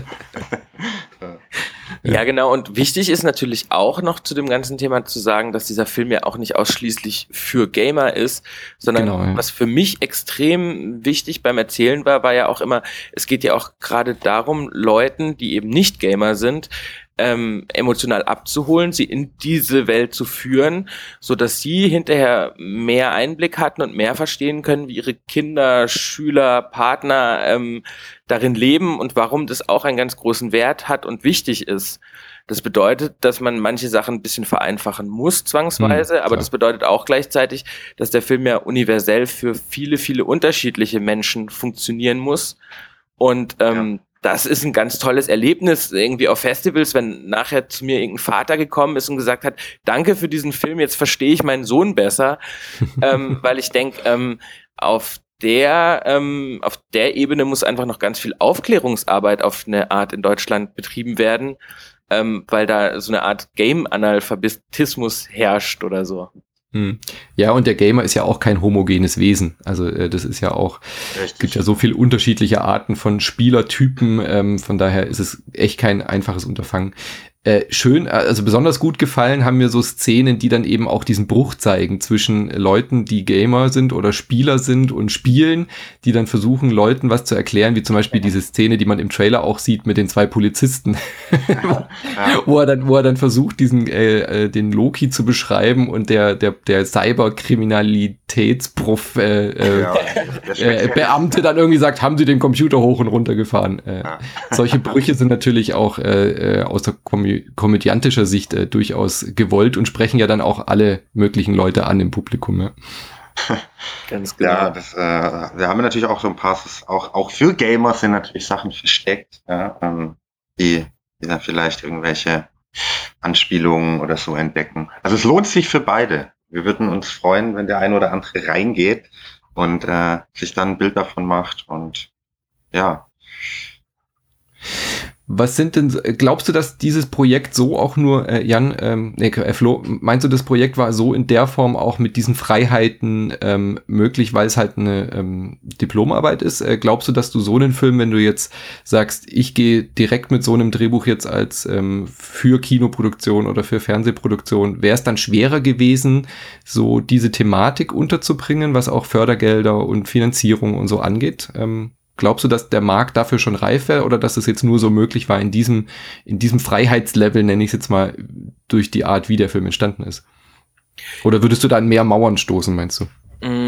Ja, genau. Und wichtig ist natürlich auch noch zu dem ganzen Thema zu sagen, dass dieser Film ja auch nicht ausschließlich für Gamer ist, sondern Genau, ja. was für mich extrem wichtig beim Erzählen war, war ja auch immer, es geht ja auch gerade darum, Leuten, die eben nicht Gamer sind, ähm, emotional abzuholen, sie in diese Welt zu führen, so dass sie hinterher mehr Einblick hatten und mehr verstehen können, wie ihre Kinder, Schüler, Partner ähm, darin leben und warum das auch einen ganz großen Wert hat und wichtig ist. Das bedeutet, dass man manche Sachen ein bisschen vereinfachen muss, zwangsweise, hm, aber das bedeutet auch gleichzeitig, dass der Film ja universell für viele, viele unterschiedliche Menschen funktionieren muss. Und ähm, ja. Das ist ein ganz tolles Erlebnis irgendwie auf Festivals, wenn nachher zu mir irgendein Vater gekommen ist und gesagt hat, danke für diesen Film, jetzt verstehe ich meinen Sohn besser, ähm, weil ich denke, ähm, auf der ähm, auf der Ebene muss einfach noch ganz viel Aufklärungsarbeit auf eine Art in Deutschland betrieben werden, ähm, weil da so eine Art Game-Analphabetismus herrscht oder so. Hm. Ja, und der Gamer ist ja auch kein homogenes Wesen. Also äh, das ist ja auch, es gibt ja so viele unterschiedliche Arten von Spielertypen. Ähm, von daher ist es echt kein einfaches Unterfangen. Äh, schön, also besonders gut gefallen haben mir so Szenen, die dann eben auch diesen Bruch zeigen zwischen Leuten, die Gamer sind oder Spieler sind und spielen, die dann versuchen, Leuten was zu erklären, wie zum Beispiel diese Szene, die man im Trailer auch sieht mit den zwei Polizisten, ja, ja. wo er dann, wo er dann versucht, diesen äh, den Loki zu beschreiben und der der der Cyberkriminalitätsprof äh, äh, ja, äh, Beamte dann irgendwie sagt, haben Sie den Computer hoch und runter gefahren. Äh, ja. Solche Brüche sind natürlich auch äh, aus der Komödie komödiantischer Sicht äh, durchaus gewollt und sprechen ja dann auch alle möglichen Leute an im Publikum. Ja. Ganz genau. Ja, das, äh, wir haben natürlich auch so ein paar, auch, auch für Gamer sind natürlich Sachen versteckt, ja, ähm, die, die dann vielleicht irgendwelche Anspielungen oder so entdecken. Also es lohnt sich für beide. Wir würden uns freuen, wenn der eine oder andere reingeht und äh, sich dann ein Bild davon macht und ja. Was sind denn, glaubst du, dass dieses Projekt so auch nur, äh, Jan, ähm, nee, äh, Flo, meinst du, das Projekt war so in der Form auch mit diesen Freiheiten ähm, möglich, weil es halt eine ähm, Diplomarbeit ist? Äh, glaubst du, dass du so einen Film, wenn du jetzt sagst, ich gehe direkt mit so einem Drehbuch jetzt als ähm, für Kinoproduktion oder für Fernsehproduktion, wäre es dann schwerer gewesen, so diese Thematik unterzubringen, was auch Fördergelder und Finanzierung und so angeht? Ähm, Glaubst du, dass der Markt dafür schon reif wäre oder dass es jetzt nur so möglich war in diesem, in diesem Freiheitslevel, nenne ich es jetzt mal, durch die Art, wie der Film entstanden ist? Oder würdest du da an mehr Mauern stoßen, meinst du?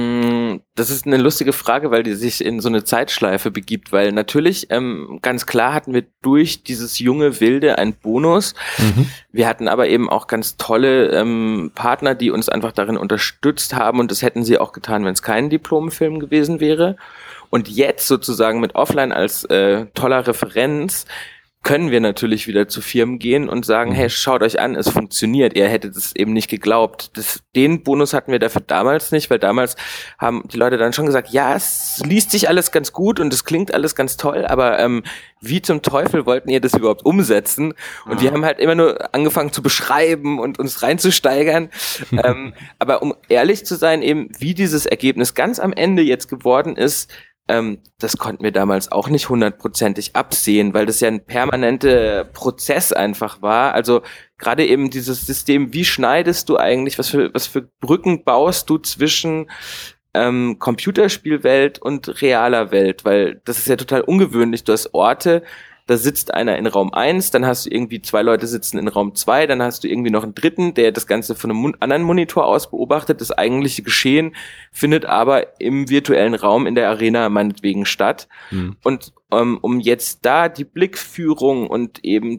Das ist eine lustige Frage, weil die sich in so eine Zeitschleife begibt, weil natürlich, ähm, ganz klar hatten wir durch dieses junge Wilde einen Bonus. Mhm. Wir hatten aber eben auch ganz tolle ähm, Partner, die uns einfach darin unterstützt haben und das hätten sie auch getan, wenn es kein Diplomfilm gewesen wäre. Und jetzt sozusagen mit Offline als äh, toller Referenz können wir natürlich wieder zu Firmen gehen und sagen, hey, schaut euch an, es funktioniert. Ihr hättet es eben nicht geglaubt. Das, den Bonus hatten wir dafür damals nicht, weil damals haben die Leute dann schon gesagt, ja, es liest sich alles ganz gut und es klingt alles ganz toll, aber ähm, wie zum Teufel wollten ihr das überhaupt umsetzen? Und ah. wir haben halt immer nur angefangen zu beschreiben und uns reinzusteigern. ähm, aber um ehrlich zu sein, eben wie dieses Ergebnis ganz am Ende jetzt geworden ist, Ähm, das konnten wir damals auch nicht hundertprozentig absehen, weil das ja ein permanenter Prozess einfach war. Also gerade eben dieses System, wie schneidest du eigentlich, was für, was für Brücken baust du zwischen ähm, Computerspielwelt und realer Welt? Weil das ist ja total ungewöhnlich. Du hast Orte, da sitzt einer in Raum eins, dann hast du irgendwie zwei Leute sitzen in Raum zwei, dann hast du irgendwie noch einen dritten, der das Ganze von einem anderen Monitor aus beobachtet. Das eigentliche Geschehen findet aber im virtuellen Raum in der Arena meinetwegen statt. Mhm. Und ähm, um jetzt da die Blickführung und eben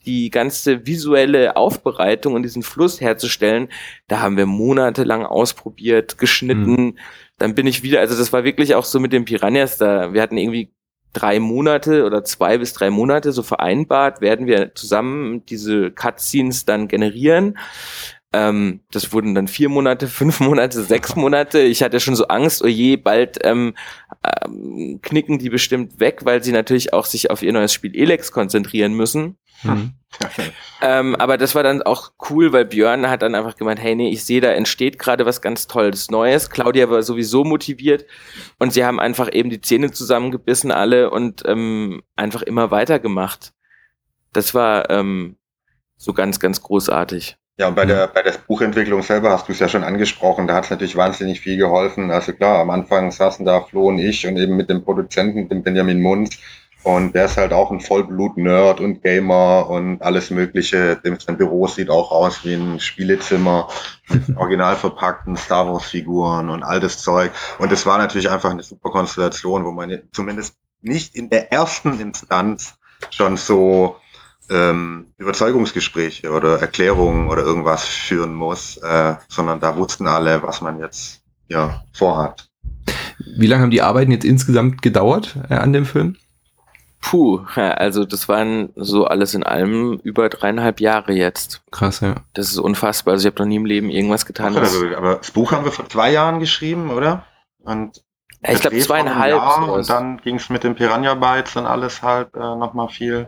die ganze visuelle Aufbereitung und diesen Fluss herzustellen, da haben wir monatelang ausprobiert, geschnitten, mhm. Dann bin ich wieder, also das war wirklich auch so mit den Piranhas da, wir hatten irgendwie drei Monate oder zwei bis drei Monate so vereinbart, werden wir zusammen diese Cutscenes dann generieren. Ähm, das wurden dann vier Monate, fünf Monate, sechs Monate. Ich hatte schon so Angst, oh je, bald ähm, ähm, knicken die bestimmt weg, weil sie natürlich auch sich auf ihr neues Spiel Elex konzentrieren müssen. Mhm. ähm, aber das war dann auch cool, weil Björn hat dann einfach gemeint, hey, nee, ich sehe, da entsteht gerade was ganz Tolles Neues. Claudia war sowieso motiviert und sie haben einfach eben die Zähne zusammengebissen alle und ähm, einfach immer weitergemacht. Das war ähm, so ganz, ganz großartig. Ja, und bei der, bei der Buchentwicklung selber hast du es ja schon angesprochen, da hat es natürlich wahnsinnig viel geholfen. Also klar, am Anfang saßen da Flo und ich und eben mit dem Produzenten, dem Benjamin Munz. Und der ist halt auch ein Vollblut-Nerd und Gamer und alles Mögliche. Sein Büro sieht auch aus wie ein Spielezimmer mit original verpackten Star Wars-Figuren und all das Zeug. Und es war natürlich einfach eine super Konstellation, wo man zumindest nicht in der ersten Instanz schon so ähm, Überzeugungsgespräche oder Erklärungen oder irgendwas führen muss, äh, sondern da wussten alle, was man jetzt ja vorhat. Wie lange haben die Arbeiten jetzt insgesamt gedauert äh, an dem Film? Puh, ja, also das waren so alles in allem über dreieinhalb Jahre jetzt. Krass, ja. Das ist unfassbar. Also ich habe noch nie im Leben irgendwas getan. Ach, also, aber das Buch haben wir vor zwei Jahren geschrieben, oder? Und ja, ich glaube zweieinhalb. Jahr, und dann ging es mit den Piranha Bytes und alles halt äh, nochmal viel.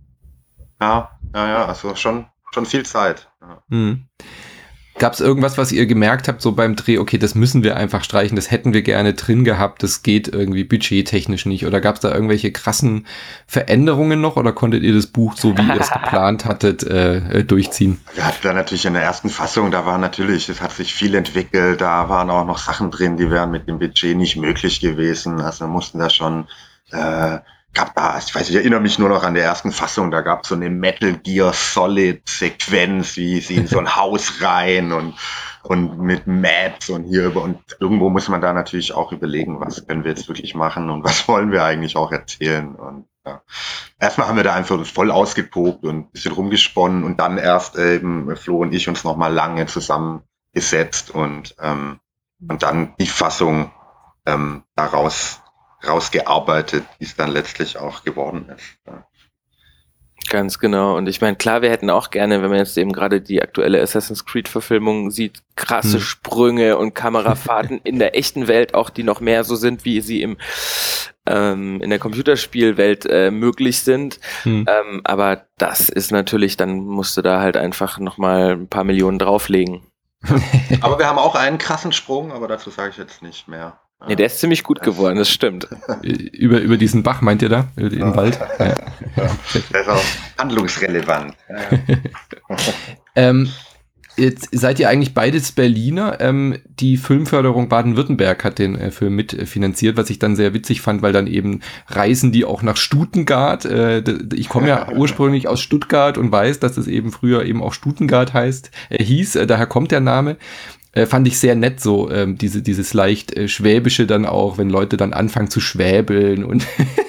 Ja, ja, ja, also schon, schon viel Zeit. Ja. Mhm. Gab es irgendwas, was ihr gemerkt habt, so beim Dreh, okay, das müssen wir einfach streichen, das hätten wir gerne drin gehabt, das geht irgendwie budgettechnisch nicht? Oder gab es da irgendwelche krassen Veränderungen noch oder konntet ihr das Buch, so wie ihr es geplant hattet, äh, durchziehen? Wir hatten da natürlich in der ersten Fassung, da war natürlich, es hat sich viel entwickelt, da waren auch noch Sachen drin, die wären mit dem Budget nicht möglich gewesen. Also wir mussten da schon... Äh, gab da, ich weiß, ich erinnere mich nur noch an der ersten Fassung, da gab es so eine Metal Gear Solid Sequenz, wie sie in so ein Haus rein und, und mit Maps und hier über, und irgendwo muss man da natürlich auch überlegen, was können wir jetzt wirklich machen und was wollen wir eigentlich auch erzählen. Und ja. Erstmal haben wir da einfach voll ausgetobt und ein bisschen rumgesponnen und dann erst eben Flo und ich uns nochmal lange zusammengesetzt und, ähm, und dann die Fassung ähm, daraus rausgearbeitet, wie es dann letztlich auch geworden ist. Ja. Ganz genau. Und ich meine, klar, wir hätten auch gerne, wenn man jetzt eben gerade die aktuelle Assassin's Creed-Verfilmung sieht, krasse hm. Sprünge und Kamerafahrten in der echten Welt, auch die noch mehr so sind, wie sie im ähm, in der Computerspielwelt äh, möglich sind. Hm. Ähm, aber das ist natürlich, dann musst du da halt einfach nochmal ein paar Millionen drauflegen. Aber wir haben auch einen krassen Sprung, aber dazu sage ich jetzt nicht mehr. Ja, der ist ziemlich gut geworden, das stimmt. über, über diesen Bach meint ihr da? Über den ja. Wald? Ja. Ja. Das ist auch handlungsrelevant. Ja. ähm, jetzt seid ihr eigentlich beides Berliner. Ähm, die Filmförderung Baden-Württemberg hat den äh, Film mitfinanziert, was ich dann sehr witzig fand, weil dann eben reisen die auch nach Stuttgart. Äh, ich komme ja ursprünglich aus Stuttgart und weiß, dass es eben früher eben auch Stuttgart heißt, äh, hieß. Äh, daher kommt der Name. Äh, fand ich sehr nett, so ähm, diese, dieses leicht äh, Schwäbische dann auch, wenn Leute dann anfangen zu schwäbeln und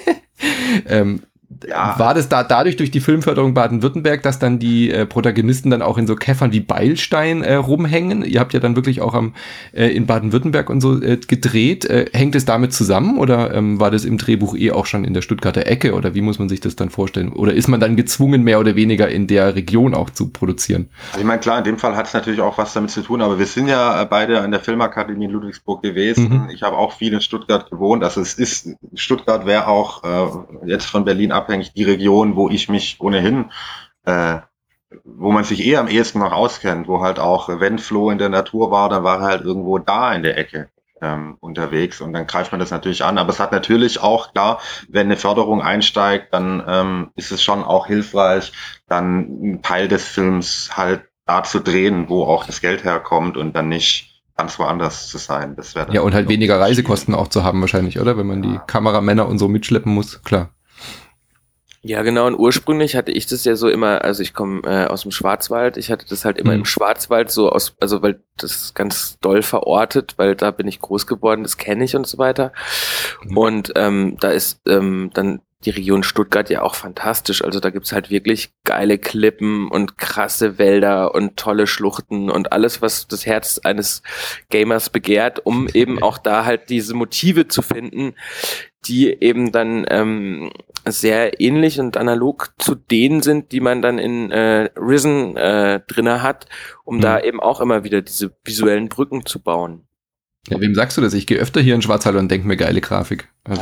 ähm, ja. War das da dadurch durch die Filmförderung Baden-Württemberg, dass dann die äh, Protagonisten dann auch in so Käffern wie Beilstein äh, rumhängen? Ihr habt ja dann wirklich auch am äh, in Baden-Württemberg und so äh, gedreht. Äh, hängt es damit zusammen oder ähm, war das im Drehbuch eh auch schon in der Stuttgarter Ecke oder wie muss man sich das dann vorstellen? Oder ist man dann gezwungen, mehr oder weniger in der Region auch zu produzieren? Also ich meine, klar, in dem Fall hat es natürlich auch was damit zu tun, aber wir sind ja beide an der Filmakademie in Ludwigsburg gewesen. Mhm. Ich habe auch viel in Stuttgart gewohnt. Also es ist, Stuttgart wäre auch äh, jetzt von Berlin abhängig die Region, wo ich mich ohnehin, äh, wo man sich eher am ehesten noch auskennt, wo halt auch, wenn Flo in der Natur war, dann war er halt irgendwo da in der Ecke ähm, unterwegs und dann greift man das natürlich an. Aber es hat natürlich auch, klar, wenn eine Förderung einsteigt, dann ähm, ist es schon auch hilfreich, dann einen Teil des Films halt da zu drehen, wo auch das Geld herkommt und dann nicht ganz woanders zu sein. Das wäre dann ja, und halt weniger Reisekosten auch zu haben wahrscheinlich, oder? Wenn man ja. die Kameramänner und so mitschleppen muss, klar. Ja, genau. Und ursprünglich hatte ich das ja so immer, also ich komme äh, aus dem Schwarzwald, ich hatte das halt immer mhm. im Schwarzwald so aus, also weil das ganz doll verortet, weil da bin ich groß geworden, das kenne ich und so weiter. Mhm. Und ähm, da ist ähm, dann die Region Stuttgart ja auch fantastisch. Also da gibt's halt wirklich geile Klippen und krasse Wälder und tolle Schluchten und alles, was das Herz eines Gamers begehrt, um eben auch da halt diese Motive zu finden, die eben dann ähm, sehr ähnlich und analog zu denen sind, die man dann in äh, Risen äh, drinne hat, um mhm. da eben auch immer wieder diese visuellen Brücken zu bauen. Ja, wem sagst du das? Ich gehe öfter hier in Schwarzwald und denke mir geile Grafik. Also.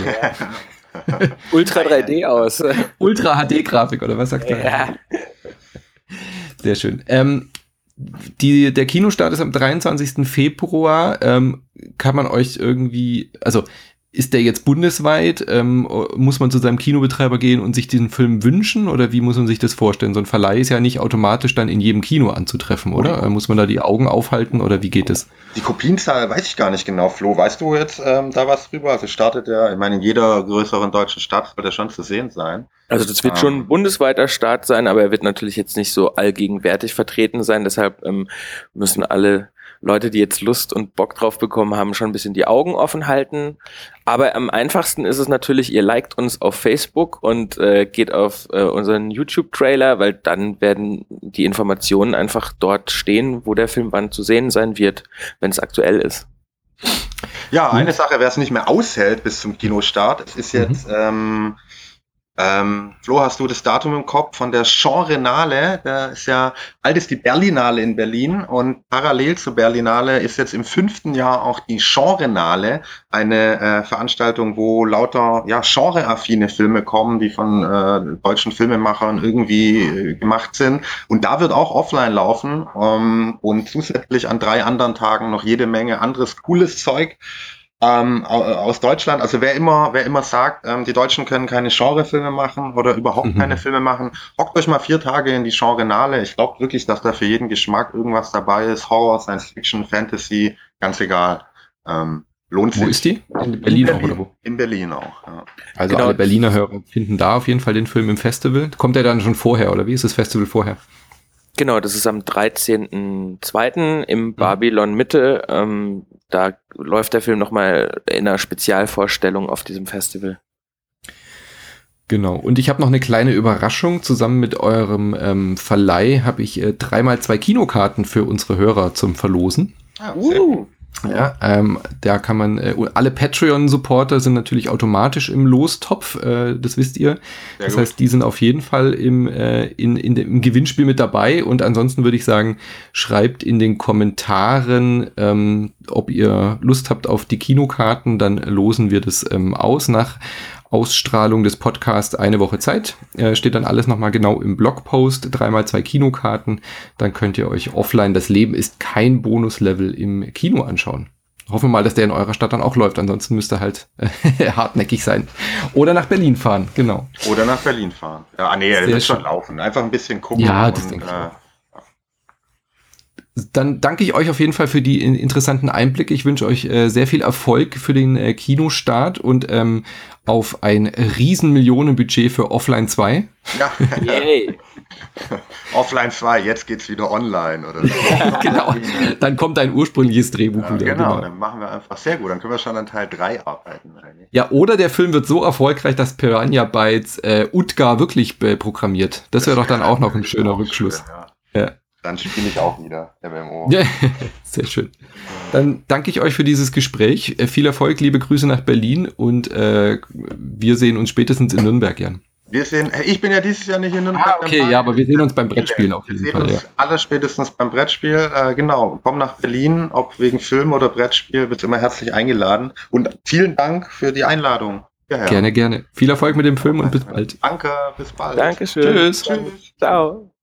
Ultra drei D aus. Ultra H D-Grafik, oder was sagt er? Ja. Sehr schön. Ähm, die, der Kinostart ist am dreiundzwanzigsten Februar. Ähm, kann man euch irgendwie, also ist der jetzt bundesweit? Ähm, muss man zu seinem Kinobetreiber gehen und sich diesen Film wünschen? Oder wie muss man sich das vorstellen? So ein Verleih ist ja nicht automatisch dann in jedem Kino anzutreffen, oder? Äh, muss man da die Augen aufhalten oder wie geht es? Die Kopienzahl weiß ich gar nicht genau, Flo. Weißt du jetzt ähm, da was drüber? Also startet der, ich meine, in jeder größeren deutschen Stadt wird er schon zu sehen sein. Also das wird ähm. schon ein bundesweiter Start sein, aber er wird natürlich jetzt nicht so allgegenwärtig vertreten sein. Deshalb ähm, müssen alle Leute, die jetzt Lust und Bock drauf bekommen haben, schon ein bisschen die Augen offen halten. Aber am einfachsten ist es natürlich, ihr liked uns auf Facebook und äh, geht auf äh, unseren YouTube-Trailer, weil dann werden die Informationen einfach dort stehen, wo der Film wann zu sehen sein wird, wenn es aktuell ist. Ja, eine Sache, wer es nicht mehr aushält bis zum Kinostart, es ist jetzt... Mhm. Ähm, Ähm, Flo, hast du das Datum im Kopf von der Genrenale? Da ist ja, alt ist die Berlinale in Berlin und parallel zur Berlinale ist jetzt im fünften Jahr auch die Genrenale, eine äh, Veranstaltung, wo lauter ja genreaffine Filme kommen, die von äh, deutschen Filmemachern irgendwie äh, gemacht sind. Und da wird auch offline laufen ähm, und zusätzlich an drei anderen Tagen noch jede Menge anderes cooles Zeug. Ähm, aus Deutschland, also wer immer, wer immer sagt, ähm, die Deutschen können keine Genrefilme machen oder überhaupt mhm. keine Filme machen, hockt euch mal vier Tage in die Genrenale. Ich glaube wirklich, dass da für jeden Geschmack irgendwas dabei ist. Horror, Science Fiction, Fantasy, ganz egal. Ähm, lohnt sich. Wo ist die? In Berlin, in Berlin auch, oder wo? In Berlin auch, ja. Also genau. Alle Berliner Hörer finden da auf jeden Fall den Film im Festival. Kommt der dann schon vorher, oder wie ist das Festival vorher? Genau, das ist am dreizehnten zweiten im Babylon Mitte. Ähm, da läuft der Film nochmal in einer Spezialvorstellung auf diesem Festival. Genau, und ich habe noch eine kleine Überraschung. Zusammen mit eurem ähm, Verleih habe ich äh, dreimal zwei Kinokarten für unsere Hörer zum Verlosen. Ah, uh. Ja, ähm, da kann man, äh, alle Patreon-Supporter sind natürlich automatisch im Lostopf, äh, das wisst ihr. Sehr das gut. Heißt, die sind auf jeden Fall im, äh, in, in dem, im Gewinnspiel mit dabei und ansonsten würde ich sagen, schreibt in den Kommentaren, ähm, ob ihr Lust habt auf die Kinokarten, dann losen wir das ähm, aus nach Ausstrahlung des Podcasts eine Woche Zeit. Äh, steht dann alles nochmal genau im Blogpost. Dreimal zwei Kinokarten. Dann könnt ihr euch offline, das Leben ist kein Bonuslevel, im Kino anschauen. Hoffen wir mal, dass der in eurer Stadt dann auch läuft. Ansonsten müsst ihr halt äh, hartnäckig sein. Oder nach Berlin fahren, genau. Oder nach Berlin fahren. Ja, nee, der wird schon laufen. Einfach ein bisschen gucken. Ja, das und, denke ich äh, Dann danke ich euch auf jeden Fall für die interessanten Einblicke. Ich wünsche euch äh, sehr viel Erfolg für den äh, Kinostart und ähm, auf ein riesen Millionenbudget für Offline zwei. Ja, yay. Offline zwei, jetzt geht's wieder online oder so. Genau, dann kommt ein ursprüngliches Drehbuch ja, wieder. Genau, genau, dann machen wir einfach sehr gut. Dann können wir schon an Teil drei arbeiten. Eigentlich. Ja, oder der Film wird so erfolgreich, dass Piranha Bytes äh, Utgar wirklich äh, programmiert. Das wäre doch dann auch noch ein schöner Rückschluss. Schön, ja. Ja. Dann spiele ich auch wieder M M O. Ja, sehr schön. Dann danke ich euch für dieses Gespräch. Äh, viel Erfolg, liebe Grüße nach Berlin und äh, wir sehen uns spätestens in Nürnberg, Jan. Wir sehen, ich bin ja dieses Jahr nicht in Nürnberg. Ah, okay, dabei. Ja, aber wir sehen uns beim Brettspielen auf jeden wir Fall. Wir sehen uns ja. alle spätestens beim Brettspiel. Äh, genau, komm nach Berlin, ob wegen Film oder Brettspiel, wird immer herzlich eingeladen. Und vielen Dank für die Einladung. Ja, ja. Gerne, gerne. Viel Erfolg mit dem Film und bis bald. Danke, bis bald. Dankeschön. Tschüss. Tschüss. Ciao.